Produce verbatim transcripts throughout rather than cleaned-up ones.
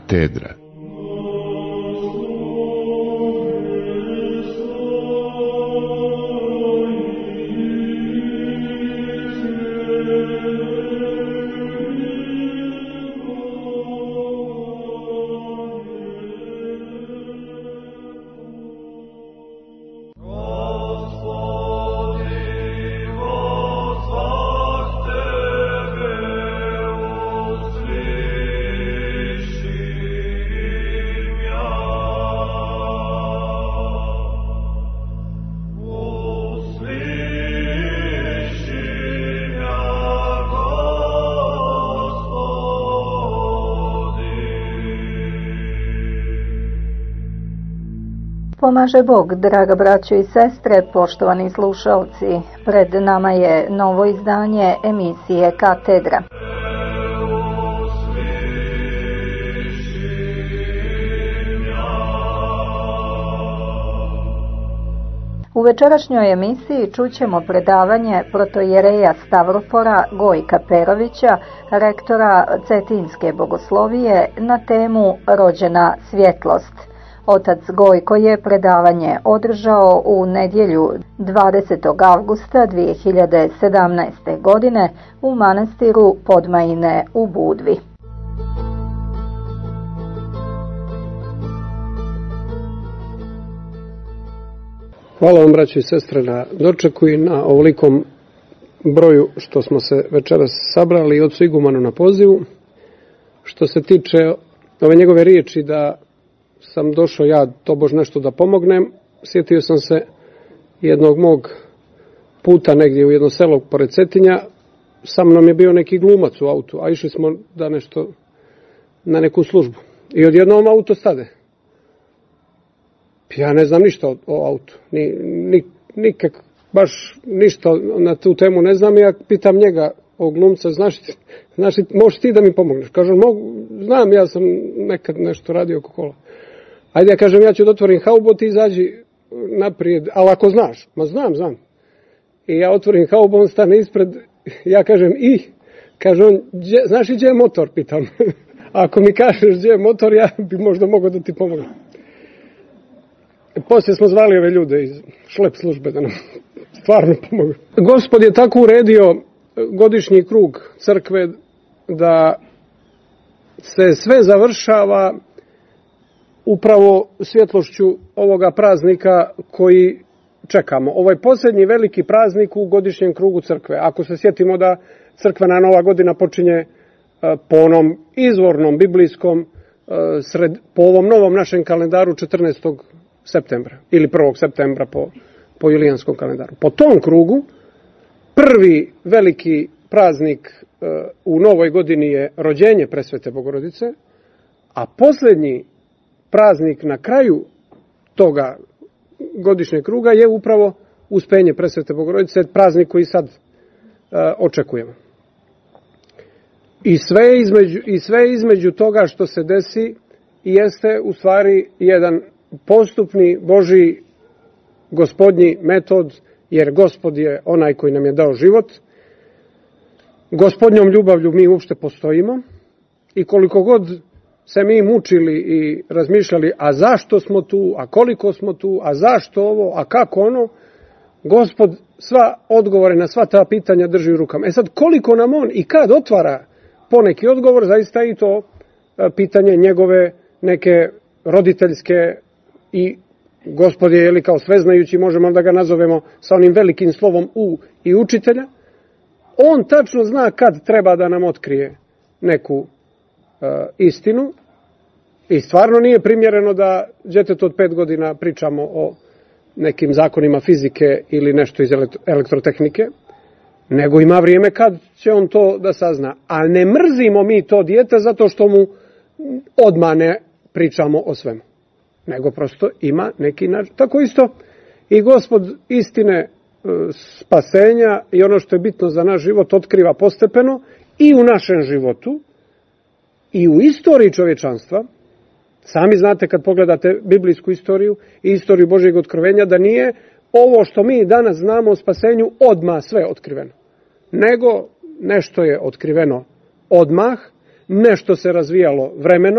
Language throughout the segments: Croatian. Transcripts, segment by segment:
Katedra. Pomaže Bog, draga braćo i sestre, poštovani slušalci. Pred nama je novo izdanje emisije Katedra. U večerašnjoj emisiji čućemo predavanje protojereja Stavropora Gojka Perovića, rektora Cetinske bogoslovije, na temu Rođena svjetlost. Otac Gojko je predavanje održao u nedjelju dvadesetog avgusta dvije hiljade sedamnaeste. godine u manastiru Podmajine u Budvi. Hvala vam, braći i sestre, na dočeku i na ovolikom broju što smo se večeras sabrali i otcu igumanu na pozivu. Što se tiče ove njegove riječi da sam došao ja tobož nešto da pomognem, sjetio sam se jednog mog puta negdje u jedno selo pored Cetinja. Sa mnom je bio neki glumac u autu, a išli smo da nešto na neku službu. I odjednom auto stade. Ja ne znam ništa o, o autu, ni, ni, nikak, baš ništa na tu temu ne znam. Ja pitam njega, o glumca, znaš, znaš možeš ti da mi pomogneš? Kažem, mogu, znam, ja sam nekad nešto radio oko kola. Ajde, ja kažem, ja ću da otvorim haubu, ti izađi naprijed, ali ako znaš, ma znam, znam. I ja otvorim haubu, on stane ispred, ja kažem, i, kaže on, dje, znaš li gdje je motor, pitam. Ako mi kažeš gdje je motor, ja bi možda mogao da ti pomognem. Poslije smo zvali ove ljude iz šlep službe da nam stvarno pomogu. Gospod je tako uredio godišnji krug crkve da se sve završava upravo svjetlošću ovoga praznika koji čekamo. Ovo je posljednji veliki praznik u godišnjem krugu crkve. Ako se sjetimo da crkvena nova godina počinje po onom izvornom biblijskom, sred, po ovom novom našem kalendaru četrnaestog septembra ili prvog septembra po, po julijanskom kalendaru. Po tom krugu prvi veliki praznik u novoj godini je rođenje Presvete Bogorodice, a posljednji praznik na kraju toga godišnjeg kruga je upravo uspenje Presvete Bogorodice, praznik koji sad uh, očekujemo. I sve, između, I sve između toga što se desi jeste u stvari jedan postupni Božji gospodnji metod, jer Gospod je onaj koji nam je dao život. Gospodnjom ljubavlju mi uopšte postojimo i koliko god se mi mučili i razmišljali, a zašto smo tu, a koliko smo tu, a zašto ovo, a kako ono, Gospod sva odgovore na sva ta pitanja drži u rukama. E sad, koliko nam on i kad otvara poneki odgovor, zaista i to pitanje njegove neke roditeljske, i Gospod je, jeli, kao sveznajući, možemo da ga nazovemo sa onim velikim slovom U, i učitelja. On tačno zna kad treba da nam otkrije neku istinu i stvarno nije primjereno da djetetu od pet godina pričamo o nekim zakonima fizike ili nešto iz elektrotehnike, nego ima vrijeme kad će on to da sazna. A ne mrzimo mi to dijete zato što mu odmah ne pričamo o svemu, nego prosto ima neki način. Tako isto i Gospod istine spasenja i ono što je bitno za naš život otkriva postepeno i u našem životu, i u istoriji čovječanstva. Sami znate kad pogledate biblijsku istoriju i istoriju Božjeg otkrivenja da nije ovo što mi danas znamo o spasenju odmah sve otkriveno. Nego nešto je otkriveno odmah, nešto se razvijalo vremenom,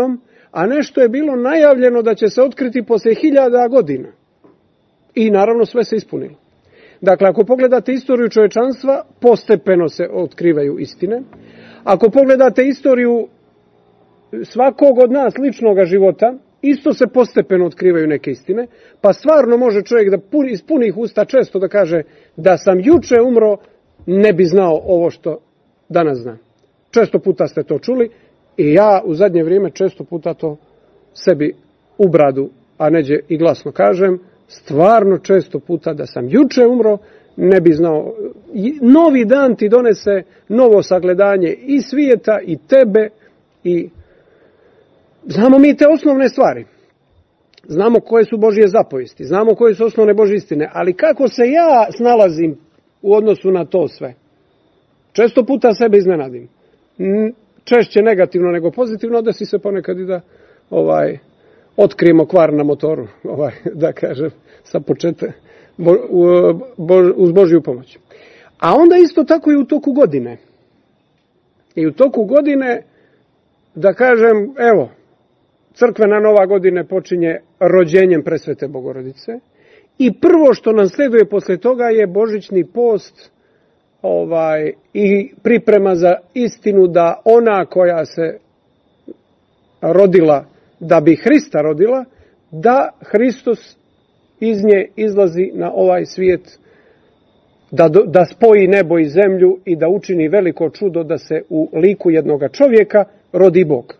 a nešto je bilo najavljeno da će se otkriti poslije hiljada godina. I naravno sve se ispunilo. Dakle, ako pogledate istoriju čovječanstva, postepeno se otkrivaju istine. Ako pogledate istoriju svakog od nas ličnog života, isto se postepeno otkrivaju neke istine, pa stvarno može čovjek da pun, iz punih usta često da kaže da sam juče umro, ne bi znao ovo što danas znam. Često puta ste to čuli i ja u zadnje vrijeme često puta to sebi u bradu, a neđe i glasno kažem, stvarno često puta da sam juče umro, ne bi znao. Novi dan ti donese novo sagledanje i svijeta i tebe i znamo mi te osnovne stvari. Znamo koje su Božje zapovesti, znamo koje su osnovne Božje istine, ali kako se ja snalazim u odnosu na to sve? Često puta sebe iznenadim. Češće negativno nego pozitivno, desi se ponekad i da ovaj, otkrijemo kvar na motoru, ovaj, da kažem, sa početka, bo, bo, uz Božju pomoć. A onda isto tako i u toku godine. I u toku godine, da kažem, evo, crkvena nova godine počinje rođenjem Presvete Bogorodice i prvo što nam sleduje posle toga je božićni post ovaj, i priprema za istinu da ona koja se rodila da bi Hrista rodila, da Hristos iz nje izlazi na ovaj svijet, da, da spoji nebo i zemlju i da učini veliko čudo da se u liku jednoga čovjeka rodi Bog.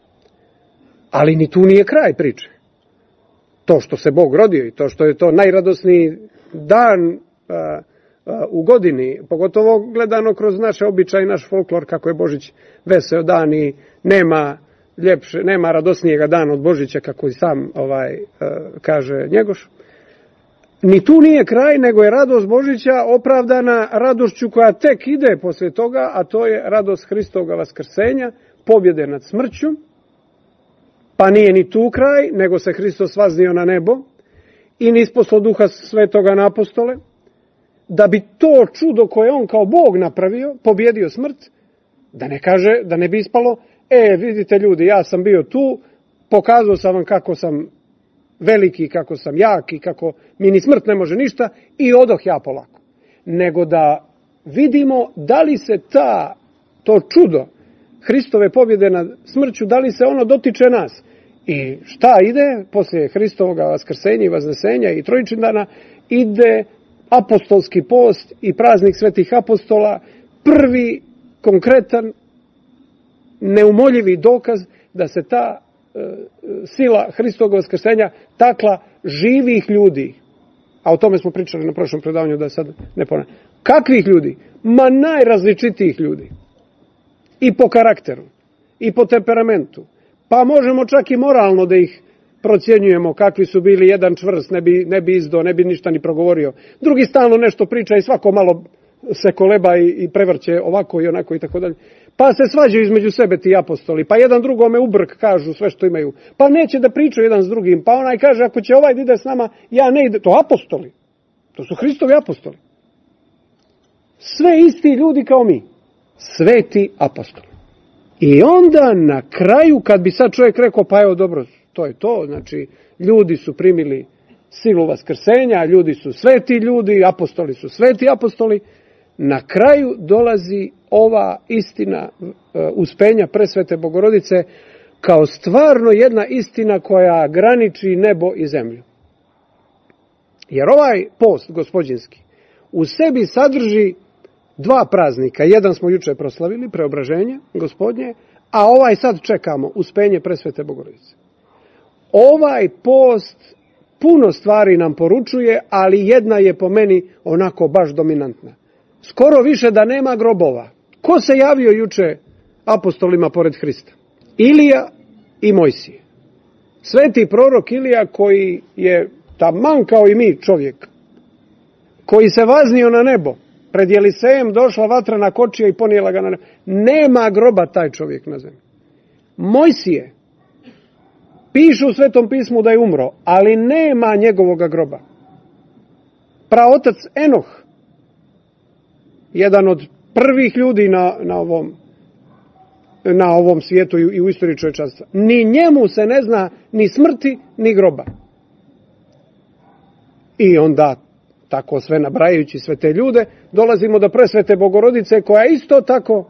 Ali ni tu nije kraj priče. To što se Bog rodio i to što je to najradosniji dan a, a, u godini, pogotovo gledano kroz naše običaje i naš folklor, kako je Božić veseo dan i nema ljepše, nema radosnijega dana od Božića, kako i sam ovaj a, kaže Njegoš. Ni tu nije kraj, nego je radost Božića opravdana radošću koja tek ide poslije toga, a to je radost Hristoga vaskrsenja, pobjede nad smrću. Pa nije ni tu kraj, nego se Hristos vaznio na nebo i nisposlo Duha Svetoga na apostole, da bi to čudo koje on kao Bog napravio, pobjedio smrt, da ne kaže, da ne bi ispalo, e, vidite ljudi, ja sam bio tu, pokazao sam vam kako sam veliki, kako sam jak i kako mi ni smrt ne može ništa i odoh ja polako. Nego da vidimo da li se ta, to čudo Hristove pobjede nad smrću, da li se ono dotiče nas. I šta ide poslije Hristovoga vaskrsenja i vaznesenja i trojičindana? Ide apostolski post i praznik svetih apostola, prvi konkretan, neumoljivi dokaz da se ta e, sila Hristovog vaskrsenja takla živih ljudi. A o tome smo pričali na prošlom predavanju, da sad ne ponavljam. Kakvih ljudi? Ma najrazličitijih ljudi. I po karakteru, i po temperamentu. Pa možemo čak i moralno da ih procjenjujemo kakvi su bili. Jedan čvrst, ne bi, ne bi izdao, ne bi ništa ni progovorio. Drugi stalno nešto priča i svako malo se koleba i, i prevrće ovako i onako i tako dalje. Pa se svađaju između sebe ti apostoli, pa jedan drugome u brk kažu sve što imaju. Pa neće da pričaju jedan s drugim, pa onaj kaže ako će ovaj da ide s nama, ja ne ide. To apostoli, to su Hristovi apostoli. Sve isti ljudi kao mi. Sveti apostoli. I onda na kraju, kad bi sad čovjek rekao, pa evo dobro, to je to, znači ljudi su primili silu vaskrsenja, ljudi su sveti ljudi, apostoli su sveti apostoli, na kraju dolazi ova istina uh, uspenja Presvete Bogorodice kao stvarno jedna istina koja graniči nebo i zemlju. Jer ovaj post gospodinski u sebi sadrži dva praznika. Jedan smo juče proslavili, preobraženje Gospodnje, a ovaj sad čekamo, uspenje Presvete Bogorodice. Ovaj post puno stvari nam poručuje, ali jedna je po meni onako baš dominantna. Skoro više da nema grobova. Ko se javio juče apostolima pored Hrista? Ilija i Mojsije. Sveti prorok Ilija koji je taman kao i mi čovjek, koji se vaznio na nebo. Pred Jelisejem došla vatrena kočija i ponijela ga na nebo. Nema groba taj čovjek na zemlji. Mojsije piše u Svetom pismu da je umro, ali nema njegovoga groba. Praotac Enoh, jedan od prvih ljudi na, na ovom na ovom svijetu i u istoriji čovječanstva. Ni njemu se ne zna ni smrti, ni groba. I onda, tako sve nabrajajući sve te ljude, dolazimo do presvete Bogorodice, koja isto tako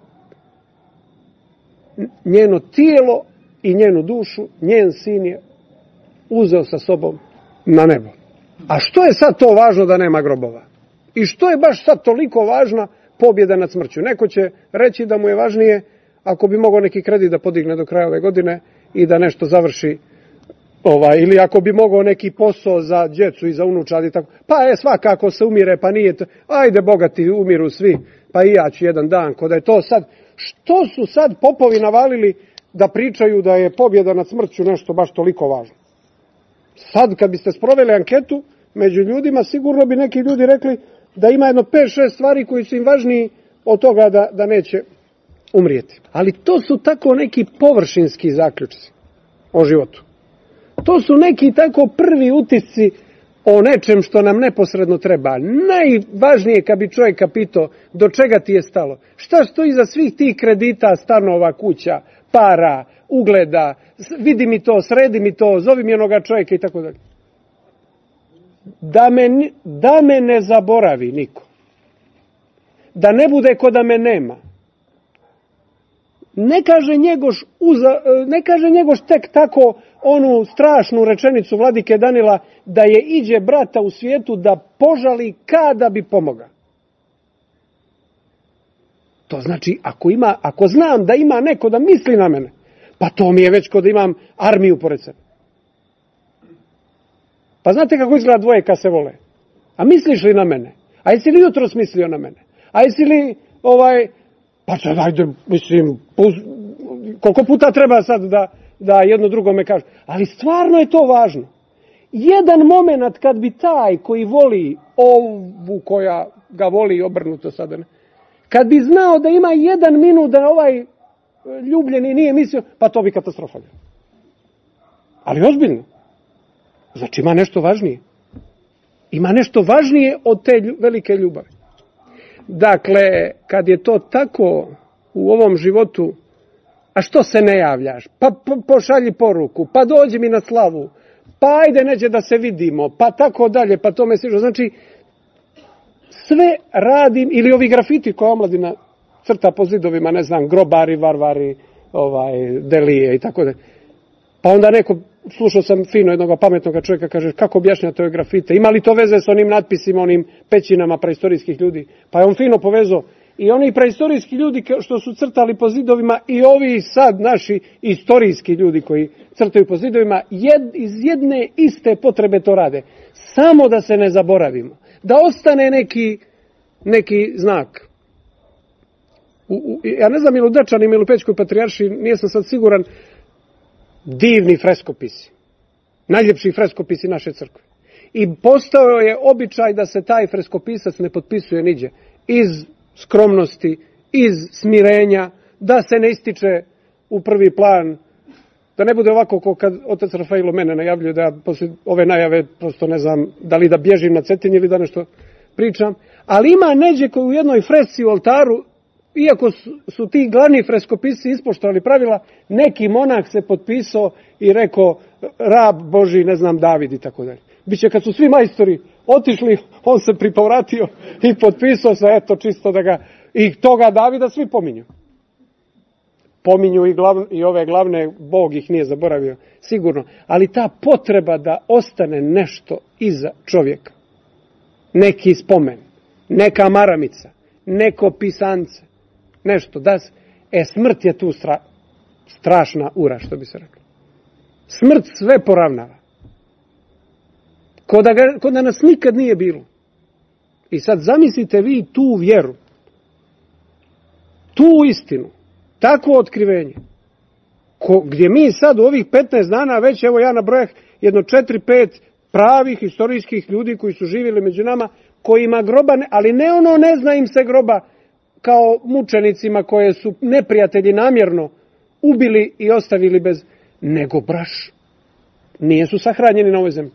njeno tijelo i njenu dušu, njen sin je uzeo sa sobom na nebo. A što je sad to važno da nema grobova? I što je baš sad toliko važna pobjeda nad smrću? Neko će reći da mu je važnije ako bi mogao neki kredit da podigne do kraja ove godine i da nešto završi, ovaj, ili ako bi mogao neki posao za djecu i za unučad i tako. Pa je, svakako se umire, pa nije to. Ajde, bogati umiru svi, pa i ja ću jedan dan. Ko da je to sad, što su sad popovi navalili da pričaju da je pobjeda nad smrću nešto baš toliko važno? Sad kad biste sproveli anketu među ljudima, sigurno bi neki ljudi rekli da ima jedno pet šest stvari koji su im važniji od toga da, da neće umrijeti. Ali to su tako neki površinski zaključci o životu. To su neki tako prvi utisci o nečem što nam neposredno treba. Najvažnije kad bi čovjeka pitao do čega ti je stalo. Šta stoji iza svih tih kredita, stanova, kuća, para, ugleda, vidi mi to, sredi mi to, zovi mi onoga čovjeka i tako dalje. Da me, da me ne zaboravi niko. Da ne bude ko da me nema. Ne kaže Njegoš, uza, ne kaže Njegoš tek tako onu strašnu rečenicu vladike Danila da je iđe brata u svijetu da požali kada bi pomoga. To znači, ako, ima, ako znam da ima neko da misli na mene, pa to mi je već kod imam armiju pored sebe. Pa znate kako izgleda dvoje kad se vole? A misliš li na mene? A jesi li jutros mislio na mene? A jesi li, ovaj, pa sad ajde, mislim, puz, koliko puta treba sad da, da jedno drugome kaže. Ali stvarno je to važno. Jedan moment kad bi taj koji voli ovu koja ga voli obrnuto sada, ne? Kad bi znao da ima jedan minut da ovaj ljubljeni nije mislio, pa to bi katastrofa. Ali ozbiljno. Znači ima nešto važnije. Ima nešto važnije od te velike ljubavi. Dakle, kad je to tako u ovom životu, a što se ne javljaš? Pa pošalji poruku, pa dođi mi na slavu, pa ajde neđe da se vidimo, pa tako dalje, pa to me sviđa. Znači, sve radim, ili ovi grafiti koja omladina crta po zidovima, ne znam, grobari, varvari, ovaj, delije i tako dalje. Pa onda neko, slušao sam fino jednog pametnog čovjeka, kaže, kako objašnjate ove grafite? Ima li to veze s onim natpisima, onim pećinama preistorijskih ljudi? Pa je on fino povezao. I oni preistorijski ljudi što su crtali po zidovima i ovi sad naši istorijski ljudi koji crtaju po zidovima, jed, iz jedne iste potrebe to rade. Samo da se ne zaboravimo. Da ostane neki, neki znak. U, u, ja ne znam ili u Dečanima ili u Pećkoj patrijaršiji, nisam sad siguran, divni freskopisi. Najljepši freskopisi naše crkve. I postao je običaj da se taj freskopisac ne potpisuje niđe. Iz skromnosti, iz smirenja, da se ne ističe u prvi plan, da ne bude ovako kao kad otac Rafailo mene najavljuje, da ja poslije ove najave prosto ne znam da li da bježim na Cetinje ili da nešto pričam. Ali ima neđe koji u jednoj fresci u oltaru, iako su, su ti glavni freskopisi ispoštovali pravila, neki monah se potpisao i rekao rab Boži, ne znam, David i tako dalje. Biće kad su svi majstori otišli, on se pripovratio i potpisao se, eto, čisto da ga, i toga Davida svi pominju. Pominju i, glav, i ove glavne, Bog ih nije zaboravio, sigurno. Ali ta potreba da ostane nešto iza čovjeka, neki spomen, neka maramica, neko pisance, nešto, da se, e, smrt je tu stra, strašna ura, što bi se reklo. Smrt sve poravnava. Kod da, ga, kod da nas nikad nije bilo. I sad zamislite vi tu vjeru, tu istinu, takvo otkrivenje, ko, gdje mi sad u ovih petnaest dana, već evo ja nabrojah jedno četiri pet pravih historijskih ljudi koji su živjeli među nama, kojima groba, ne, ali ne ono ne zna im se groba kao mučenicima koje su neprijatelji namjerno ubili i ostavili bez, nego braš, nije su sahranjeni na ovoj zemlji.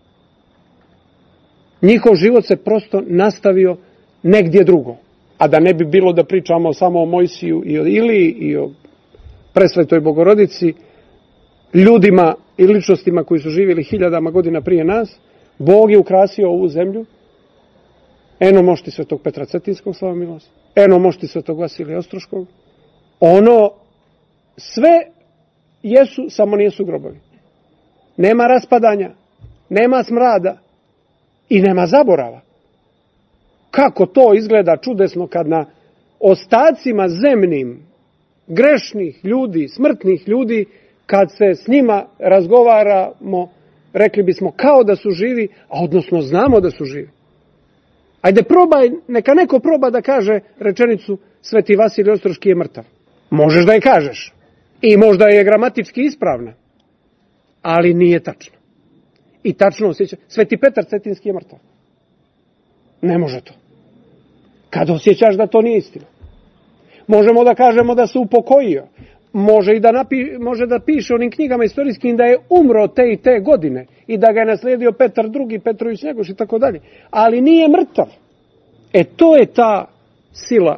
Njihov život se prosto nastavio negdje drugo. A da ne bi bilo da pričamo samo o Mojsiju i o Iliji i o presvetoj Bogorodici, ljudima i ličnostima koji su živjeli hiljadama godina prije nas, Bog je ukrasio ovu zemlju. Eno mošti svetog Petra Cetinskog, slava milost. Eno mošti svetog Vasilija Ostroškog. Ono, sve jesu, samo nijesu grobovi. Nema raspadanja, nema smrada i nema zaborava. Kako to izgleda čudesno kad na ostacima zemnim, grešnih ljudi, smrtnih ljudi, kad se s njima razgovaramo, rekli bismo kao da su živi, a odnosno znamo da su živi. Ajde probaj, neka neko proba da kaže rečenicu Sveti Vasilij Ostroški je mrtav. Možeš da je kažeš. I možda je gramatički ispravna. Ali nije tačno. I tačno osjeća. Sveti Petar Cetinski je mrtav. Ne može to. Kad osjećaš da to nije istina. Možemo da kažemo da se upokojio. Može i da, napi, može da piše onim knjigama istorijskim da je umro te i te godine i da ga je naslijedio Petar drugi, Petrović Njegoš i tako dalje. Ali nije mrtav. E to je ta sila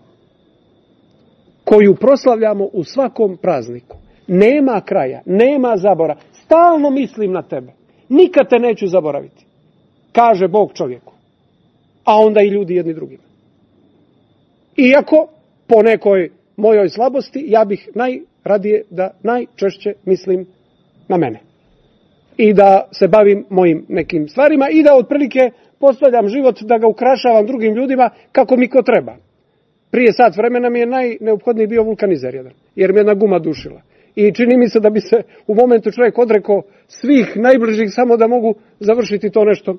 koju proslavljamo u svakom prazniku. Nema kraja, nema zabora. Stalno mislim na tebe. Nikad te neću zaboraviti. Kaže Bog čovjeku. A onda i ljudi jedni drugima. Iako po nekoj mojoj slabosti ja bih najradije da najčešće mislim na mene. I da se bavim mojim nekim stvarima i da otprilike postavljam život da ga ukrašavam drugim ljudima kako mi ko treba. Prije sat vremena mi je najneophodniji bio vulkanizer jedan, jer mi je jedna guma dušila. I čini mi se da bi se u momentu čovjek odrekao svih najbližih samo da mogu završiti to nešto.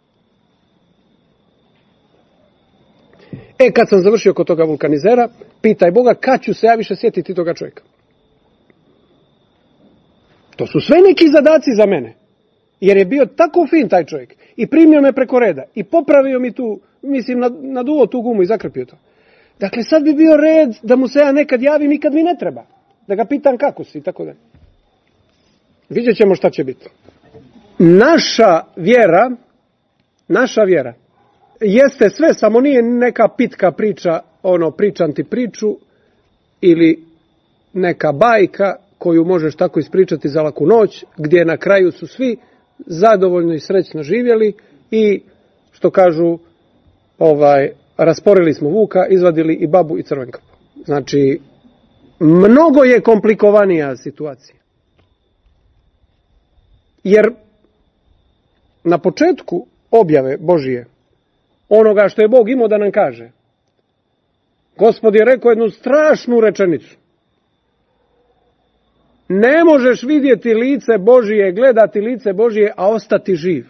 E, kad sam završio kod toga vulkanizera, pitaj Boga kad ću se ja više sjetiti toga čovjeka. To su sve neki zadaci za mene. Jer je bio tako fin taj čovjek. I primio me preko reda. I popravio mi tu, mislim, naduo tu gumu i zakrpio to. Dakle, sad bi bio red da mu se ja nekad javim i kad mi ne treba. Da ga pitam kako si i tako da. Vidjet ćemo šta će biti. Naša vjera, naša vjera, jeste sve, samo nije neka pitka priča, ono, pričam ti priču, ili neka bajka koju možeš tako ispričati za laku noć, gdje na kraju su svi zadovoljno i srećno živjeli i, što kažu, ovaj, rasporili smo vuka, izvadili i babu i crvenkapu. Znači, mnogo je komplikovanija situacija. Jer na početku objave Božije, onoga što je Bog imao da nam kaže, Gospod je rekao jednu strašnu rečenicu. Ne možeš vidjeti lice Božije, gledati lice Božije, a ostati živ.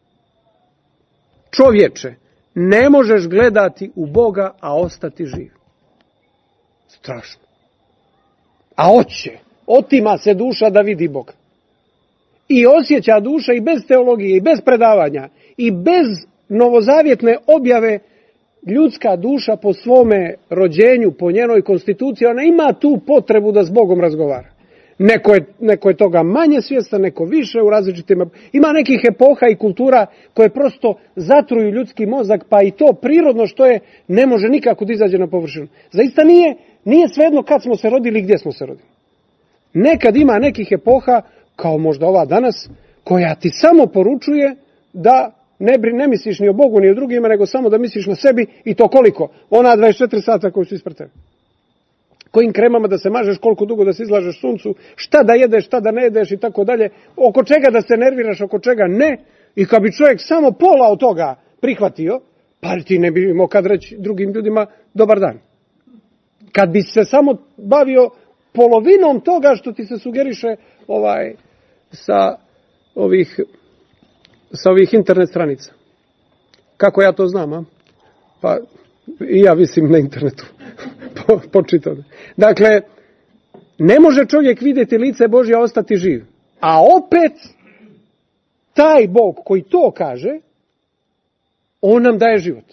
Čovječe, ne možeš gledati u Boga, a ostati živ. Strašno. A oće, otima se duša da vidi Boga. I osjeća duša i bez teologije, i bez predavanja, i bez novozavjetne objave, ljudska duša po svome rođenju, po njenoj konstituciji, ona ima tu potrebu da s Bogom razgovara. Neko je, neko je toga manje svjestan, neko više u različitim... Ima nekih epoha i kultura koje prosto zatruju ljudski mozak, pa i to prirodno što je ne može nikako da izađe na površinu. Zaista nije, nije svejedno kad smo se rodili i gdje smo se rodili. Nekad ima nekih epoha, kao možda ova danas, koja ti samo poručuje da ne, ne misliš ni o Bogu ni o drugima, nego samo da misliš na sebi, i to koliko? Ona dvadeset četiri sata koji su ispred tebe. Kojim kremama da se mažeš, koliko dugo da se izlažeš suncu, šta da jedeš, šta da ne jedeš i tako dalje, oko čega da se nerviraš, oko čega ne. I kad bi čovjek samo pola od toga prihvatio, pa ti ne bi imao kad reći drugim ljudima dobar dan. Kad bi se samo bavio polovinom toga što ti se sugeriše ovaj, sa ovih, sa ovih internet stranica. Kako ja to znam, a? Pa i ja visim na internetu. po, počitao. Dakle, ne može čovjek vidjeti lice Božje, a ostati živ. A opet, taj Bog koji to kaže, on nam daje život.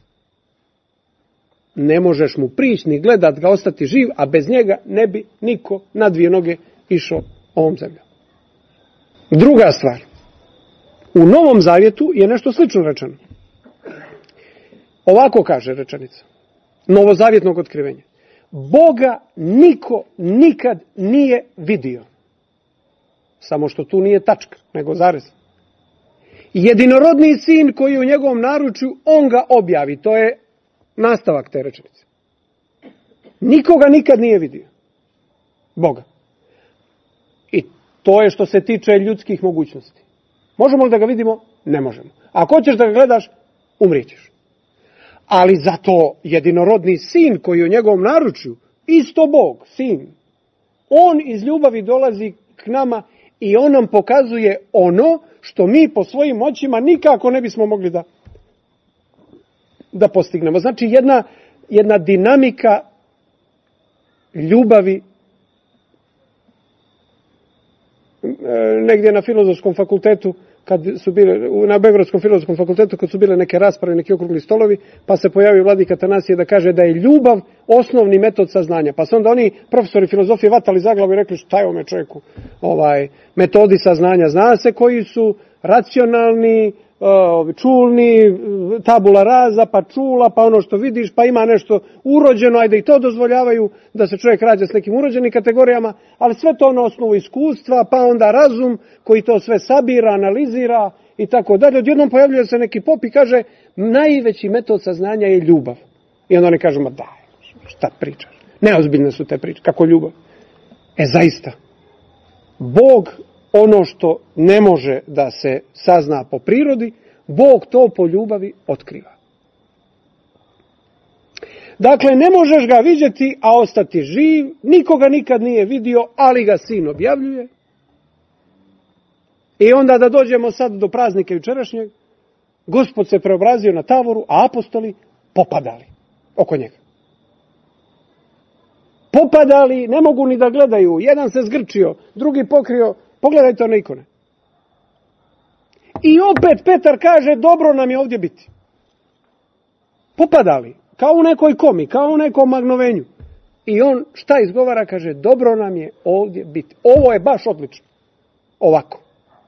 Ne možeš mu prići ni gledat ga, ostati živ, a bez njega ne bi niko na dvije noge išao ovom zemljom. Druga stvar. U Novom Zavjetu je nešto slično rečeno. Ovako kaže rečenica novozavjetnog otkrivenja. Boga niko nikad nije vidio. Samo što tu nije tačka, nego zarez. Jedinorodni sin koji je u njegovom naručju, on ga objavi. To je nastavak te rečenice. Nikoga nikad nije vidio. Boga. I to je što se tiče ljudskih mogućnosti. Možemo li da ga vidimo? Ne možemo. Ako hoćeš da ga gledaš, umrijećeš. Ali zato jedinorodni sin koji je u njegovom naručju, isto Bog, sin, on iz ljubavi dolazi k nama i on nam pokazuje ono što mi po svojim očima nikako ne bismo mogli da, da postignemo. Znači jedna, jedna dinamika ljubavi. Negdje na filozofskom fakultetu, kad su bile, na Beogradskom filozofskom fakultetu, kad su bile neke rasprave, neki okrugli stolovi, pa se pojavio vladika Atanasije da kaže da je ljubav osnovni metod saznanja. Pa su onda oni profesori filozofije vatali za glavu i rekli šta je ovome čovjeku ovaj, metodi saznanja. Zna se koji su racionalni, čulni, tabula raza, pa čula, pa ono što vidiš, pa ima nešto urođeno, ajde i to dozvoljavaju da se čovjek rađa s nekim urođenim kategorijama, ali sve to na osnovu iskustva, pa onda razum koji to sve sabira, analizira i tako dalje. Odjednom pojavljuje se neki pop i kaže najveći metod saznanja je ljubav. I onda oni kažu, ma daj, šta pričaš? Neozbiljne su te priče, kako ljubav? E zaista, Bog ono što ne može da se sazna po prirodi, Bog to po ljubavi otkriva. Dakle, ne možeš ga vidjeti, a ostati živ, nikoga nikad nije vidio, ali ga sin objavljuje. I onda da dođemo sad do praznika jučerašnjeg, Gospod se preobrazio na tavoru, a apostoli popadali oko njega. Popadali, ne mogu ni da gledaju, jedan se zgrčio, drugi pokrio. Pogledajte one ikone. I opet Petar kaže, dobro nam je ovdje biti. Popadali, kao u nekoj komi, kao u nekom magnovenju. I on šta izgovara, kaže, dobro nam je ovdje biti. Ovo je baš odlično. Ovako.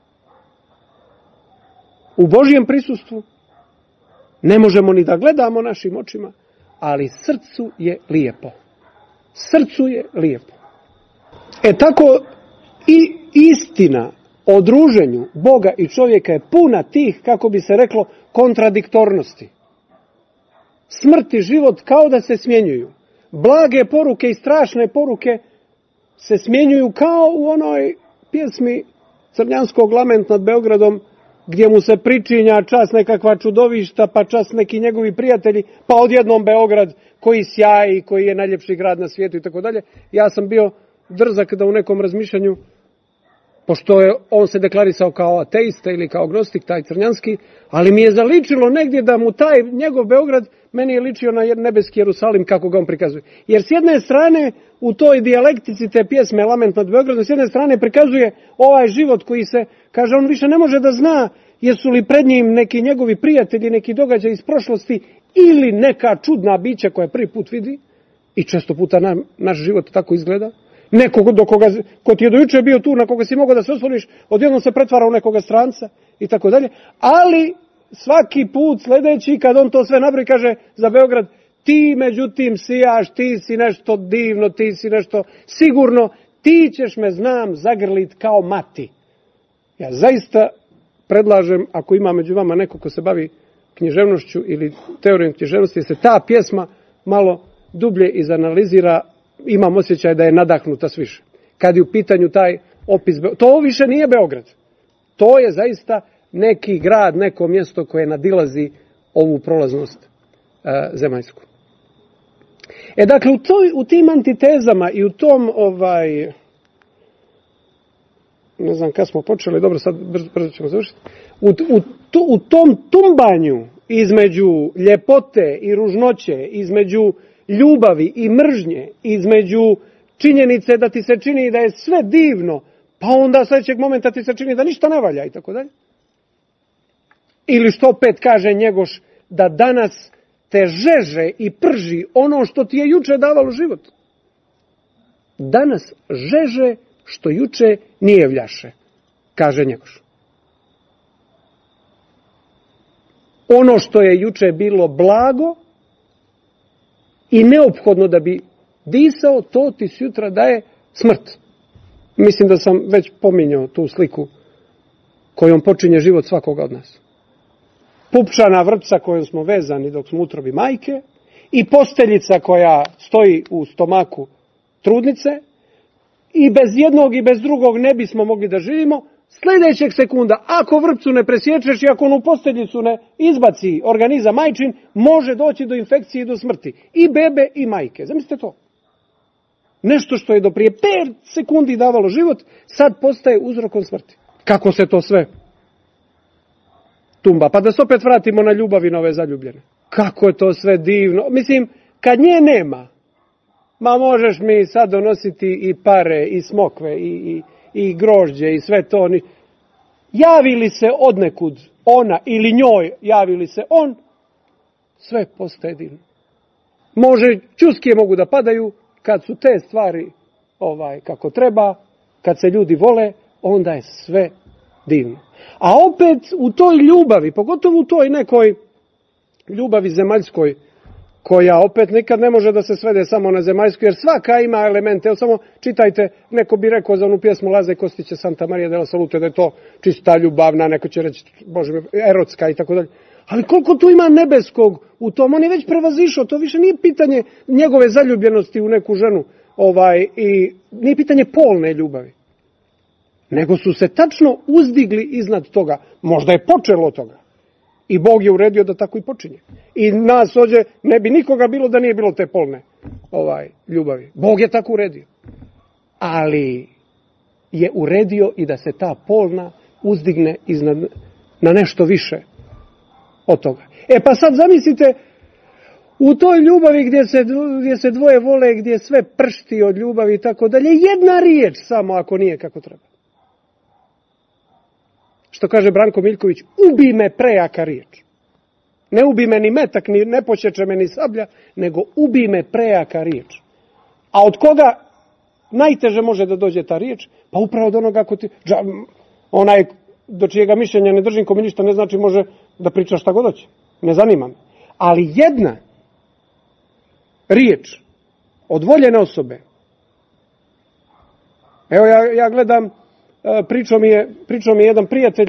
U Božjem prisustvu ne možemo ni da gledamo našim očima, ali srcu je lijepo. Srcu je lijepo. E tako i istina o druženju Boga i čovjeka je puna tih, kako bi se reklo, kontradiktornosti. Smrt i život kao da se smjenjuju. Blage poruke i strašne poruke se smjenjuju kao u onoj pjesmi Crnjanskog Lament nad Beogradom, gdje mu se pričinja čas nekakva čudovišta, pa čas neki njegovi prijatelji, pa odjednom Beograd koji sjaji, koji je najljepši grad na svijetu i tako dalje. Ja sam bio drzak da u nekom razmišljanju, pošto je on se deklarisao kao ateista ili kao agnostik, taj Crnjanski, ali mi je zaličilo negdje da mu taj njegov Beograd, meni je ličio na nebeski Jerusalim kako ga on prikazuje. Jer s jedne strane u toj dijalektici te pjesme Lament nad Beogradom, s jedne strane prikazuje ovaj život koji se, kaže, on više ne može da zna jesu li pred njim neki njegovi prijatelji, neki događaj iz prošlosti ili neka čudna bića koja prvi put vidi, i često puta na, naš život tako izgleda. Nekog do koga, ko ti je do juče bio tu, na koga si mogao da se osloniš, odjednom se pretvara u nekoga stranca i tako dalje. Ali svaki put sljedeći, kad on to sve nabroji, kaže za Beograd, ti međutim sijaš, ti si nešto divno, ti si nešto sigurno, ti ćeš me, znam, zagrlit kao mati. Ja zaista predlažem, ako ima među vama neko ko se bavi književnošću ili teorijom književnosti, da se ta pjesma malo dublje izanalizira. Imam osjećaj da je nadahnuta sviše. Kad je u pitanju taj opis, to više nije Beograd. To je zaista neki grad, neko mjesto koje nadilazi ovu prolaznost e, zemaljsku. E dakle, u, toj, u tim antitezama i u tom, ovaj, ne znam kad smo počeli, dobro, sad brzo, brzo ćemo završiti, u, u, u tom tumbanju između ljepote i ružnoće, između ljubavi i mržnje, između činjenice da ti se čini da je sve divno, pa onda sljedećeg momenta ti se čini da ništa ne valja i tako dalje. Ili što opet kaže Njegoš, da danas te žeže i prži ono što ti je juče davalo život. Danas žeže što juče nije vljaše, kaže Njegoš. Ono što je juče bilo blago i neophodno da bi disao, to ti sutra daje smrt. Mislim da sam već pominjao tu sliku kojom počinje život svakoga od nas. Pupčana vrpca kojom smo vezani dok smo u utrobi majke i posteljica koja stoji u stomaku trudnice i bez jednog i bez drugog ne bismo mogli da živimo. Sljedećeg sekunda, ako vrpcu ne presječeš i ako onu posteljicu ne izbaci organizam majčin, može doći do infekcije i do smrti. I bebe i majke. Zamislite to. Nešto što je do prije pet sekundi davalo život, sad postaje uzrokom smrti. Kako se to sve tumba? Pa da se opet vratimo na ljubav i na ove zaljubljene. Kako je to sve divno. Mislim, kad nje nema, ma možeš mi sad donositi i pare, i smokve, i, i, i grožđe, i sve to. Javi li se odnekud ona ili njoj, javi li se on, sve postaje divno. Može, ćuskije mogu da padaju, kad su te stvari ovaj kako treba, kad se ljudi vole, onda je sve divno. A opet u toj ljubavi, pogotovo u toj nekoj ljubavi zemaljskoj, koja opet nikad ne može da se svede samo na zemaljsku, jer svaka ima elemente. Evo samo čitajte, neko bi rekao za onu pjesmu Laze Kostića Santa Maria della Salute da je to čista ljubavna, neko će reći, bože mi, erotska i tako dalje. Ali koliko tu ima nebeskog u tom, on je već prevazišao, to više nije pitanje njegove zaljubljenosti u neku ženu, ovaj, i nije pitanje polne ljubavi. Nego su se tačno uzdigli iznad toga. Možda je počelo od toga. I Bog je uredio da tako i počinje. I nas ovdje ne bi nikoga bilo da nije bilo te polne ovaj, ljubavi. Bog je tako uredio. Ali je uredio i da se ta polna uzdigne iznad, na nešto više od toga. E pa sad zamislite, u toj ljubavi gdje se, gdje se dvoje vole, gdje sve pršti od ljubavi i tako dalje, jedna riječ samo ako nije kako treba. Što kaže Branko Miljković, ubi me prejaka riječ. Ne ubi me ni metak, ni ne počeče me ni sablja, nego ubi me prejaka riječ. A od koga najteže može da dođe ta riječ? Pa upravo od onoga ko ti, onaj do čijega mišljenja ne držim, ko mi ništa ne znači, može da priča šta god hoće. Ne zanima me. Ali jedna riječ od voljene osobe. Evo ja, ja gledam, pričao mi je, pričao mi je jedan prijatelj,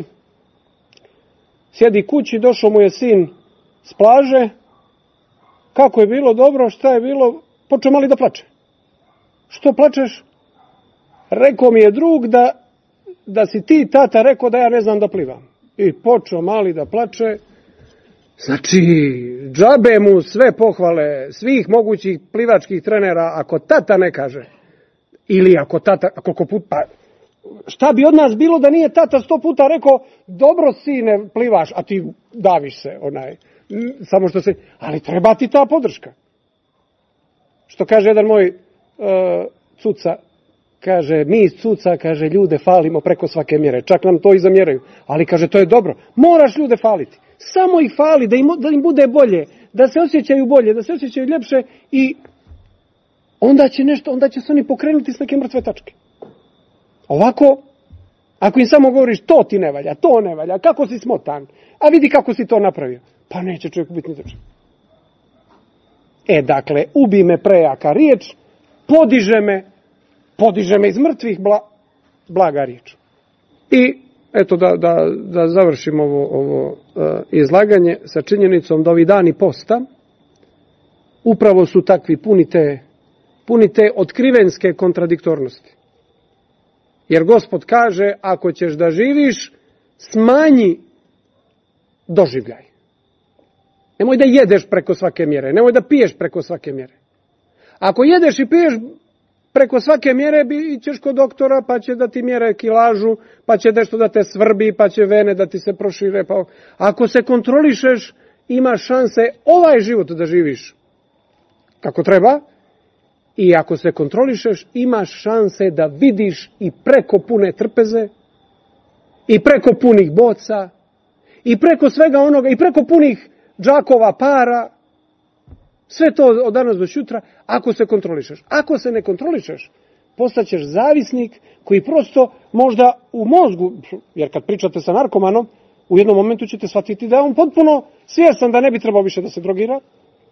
sjedi kući, došao mu je sin s plaže, kako je bilo dobro, šta je bilo, počeo mali da plače. Što plačeš? Rekao mi je drug da, da si ti, tata, rekao da ja ne znam da plivam. I počeo mali da plače. Znači, džabe mu sve pohvale svih mogućih plivačkih trenera, ako tata ne kaže, ili ako tata, koliko puta, pa šta bi od nas bilo da nije tata sto puta rekao, dobro sine plivaš, a ti daviš se, onaj, samo što se, ali treba ti ta podrška. Što kaže jedan moj uh, cuca, kaže, mi iz cuca, kaže, ljude falimo preko svake mjere, čak nam to i zamjeraju, ali kaže, to je dobro, moraš ljude faliti, samo ih fali, da im, da im bude bolje, da se osjećaju bolje, da se osjećaju ljepše i onda će nešto, onda će se oni pokrenuti s neke mrtve tačke. Ovako, ako im samo govoriš, to ti ne valja, to ne valja, kako si smotan, a vidi kako si to napravio, pa neće čovjek biti ni točan. E, dakle, ubi me prejaka riječ, podiže me, podiže me iz mrtvih, bla, blaga riječ. I, eto, da, da, da završim ovo, ovo uh, izlaganje sa činjenicom da ovi dani posta upravo su takvi, puni te, puni te otkrivenske kontradiktornosti. Jer Gospod kaže, ako ćeš da živiš, smanji doživljaj. Nemoj da jedeš preko svake mjere, nemoj da piješ preko svake mjere. Ako jedeš i piješ preko svake mjere, bi ćeš kod doktora, pa će da ti mjere kilažu, pa će nešto da te svrbi, pa će vene da ti se prošire. Pa ako se kontrolišeš, imaš šanse ovaj život da živiš kako treba. I ako se kontrolišeš, imaš šanse da vidiš i preko pune trpeze, i preko punih boca, i preko svega onoga, i preko punih džakova para, sve to od danas do sutra, ako se kontrolišeš. Ako se ne kontrolišeš, postaćeš zavisnik koji prosto možda u mozgu, jer kad pričate sa narkomanom, u jednom momentu ćete shvatiti da je on potpuno svjestan da ne bi trebao više da se drogira,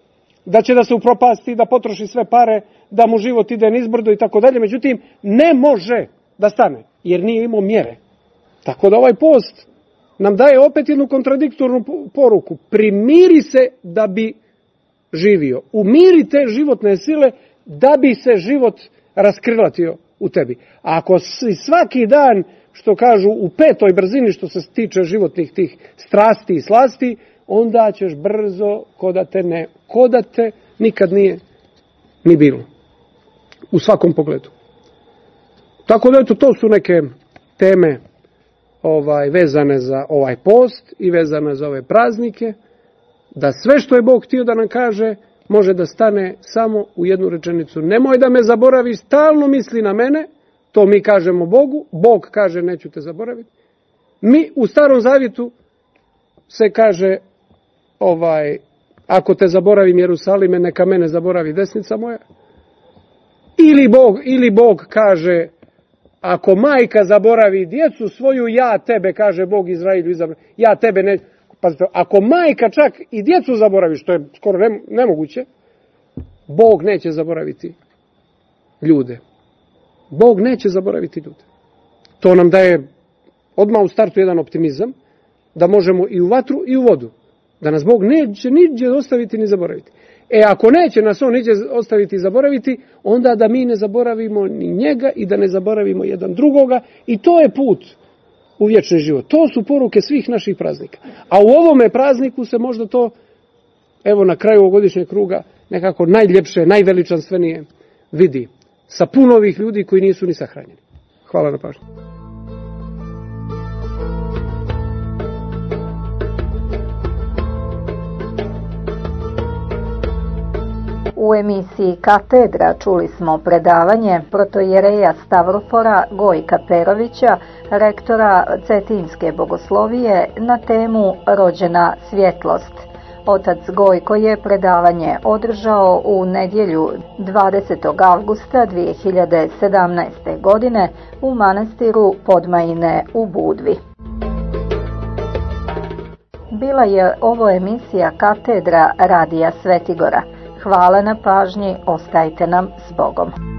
da će da se upropasti, da potroši sve pare, da mu život ide nizbrdo i tako dalje. Međutim, ne može da stane, jer nije imao mjere. Tako da ovaj post nam daje opet jednu kontradiktornu poruku. Primiri se da bi živio. Umiri te životne sile da bi se život raskrilatio u tebi. A ako si svaki dan, što kažu, u petoj brzini što se tiče životnih tih strasti i slasti, onda ćeš brzo ko da te, ne, ko da te nikad nije ni bilo. U svakom pogledu. Tako da eto, to su neke teme ovaj, vezane za ovaj post i vezane za ove praznike, da sve što je Bog htio da nam kaže, može da stane samo u jednu rečenicu. Nemoj da me zaboraviš, stalno misli na mene, to mi kažemo Bogu, Bog kaže neću te zaboraviti. Mi u Starom Zavjetu se kaže, ovaj, ako te zaboravim Jerusalime, neka mene zaboravi desnica moja. Ili Bog, ili Bog kaže, ako majka zaboravi djecu svoju, ja tebe, kaže Bog Izrailju, izabra, ja tebe ne... Pazite, ako majka čak i djecu zaboravi, što je skoro nemoguće, Bog neće zaboraviti ljude. Bog neće zaboraviti ljude. To nam daje odmah u startu jedan optimizam, da možemo i u vatru i u vodu. Da nas Bog neće niđe ostaviti ni zaboraviti. E ako neće nas on niđe ostaviti i zaboraviti, onda da mi ne zaboravimo ni njega i da ne zaboravimo jedan drugoga. I to je put u vječni život. To su poruke svih naših praznika. A u ovome prazniku se možda to, evo na kraju ovogodišnjeg kruga, nekako najljepše, najveličanstvenije vidi. Sa puno ovih ljudi koji nisu ni sahranjeni. Hvala na pažnju. U emisiji Katedra čuli smo predavanje protojereja Stavropora Gojka Perovića, rektora Cetinske bogoslovije, na temu Rođena svjetlost. Otac Gojko je predavanje održao u nedjelju dvadesetog avgusta dvije hiljade sedamnaeste. godine u manastiru Podmajine u Budvi. Bila je ovo emisija Katedra Radija Svetigora. Hvala na pažnji, ostajte nam s Bogom.